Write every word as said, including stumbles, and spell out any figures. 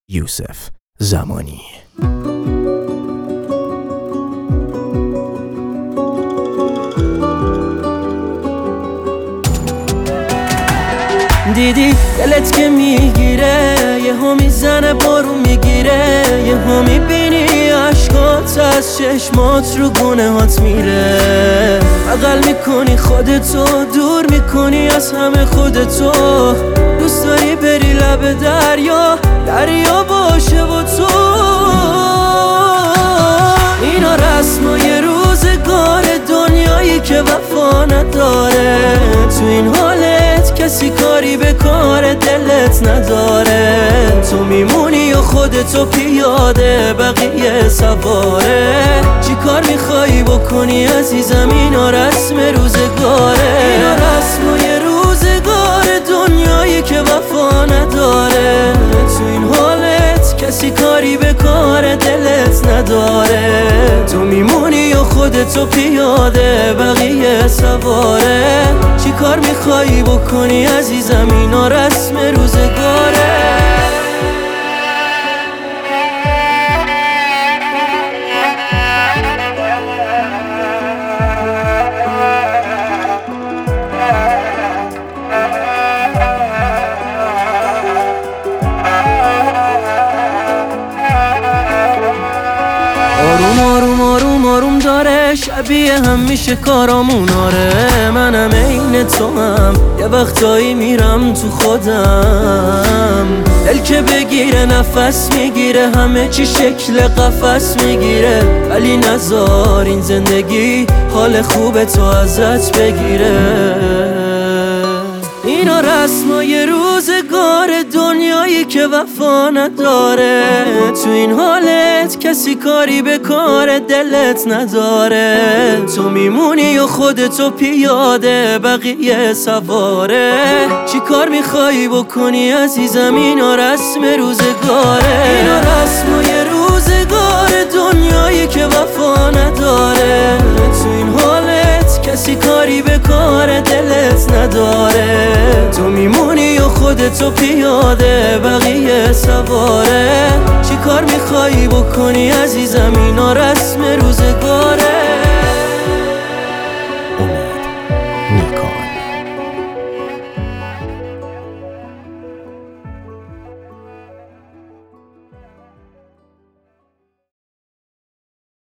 یوسف زمانی. دیدی دلت که میگیره، یه ها میزنه بارون میگیره، یه ها میبینی عشقات از چشمات رو گونه هات میره. بغل میکنی خودتو، دور میکنی از همه خودتو، دوست داری بری لب دریا، دریا باشه و تو. اینا رسمای روزگار دنیایی که وفا نداره، تو این حالت کسی کاری به کار دلت نداره. تو میمونی و خودتو پیاده، بقیه سواره. چی کار میخوایی بکنی عزیزم؟ اینا رسم روزگاره، اینا رسمای روزگار دنیایی که وفا نداره. تو این حالت کسی کاری به کار دلت نداره. تو میمونی و خودتو پیاده، بقیه سواره. چی کار میخوایی بکنی عزیزم؟ اینا رسم روزگاره. آروم آروم آروم آروم داره، شبیه هم میشه کارامون. آره منم عین تو هم، یه وقتایی میرم تو خودم. دل که بگیره نفس میگیره، همه چی شکل قفس میگیره. ولی نذار این زندگی حال خوب تو ازت بگیره. اینا رسمای روزگار دنیایی که وفا نداره. تو این حالت کسی کاری به کار دلت نداره. تو میمونی و خودتو پیاده، بقیه سواره. چی کار میخوایی بکنی عزیزم؟ اینا رسم روزگاره، اینا رسمای روزگار دنیایی که وفا نداره. تو این حالت کسی کاری به کار دلت نداره. تو میمونی و خودتو پیاده، بقیه سواره. چی کار میخوایی بکنی عزیزم؟ اینا رسم روزگاره.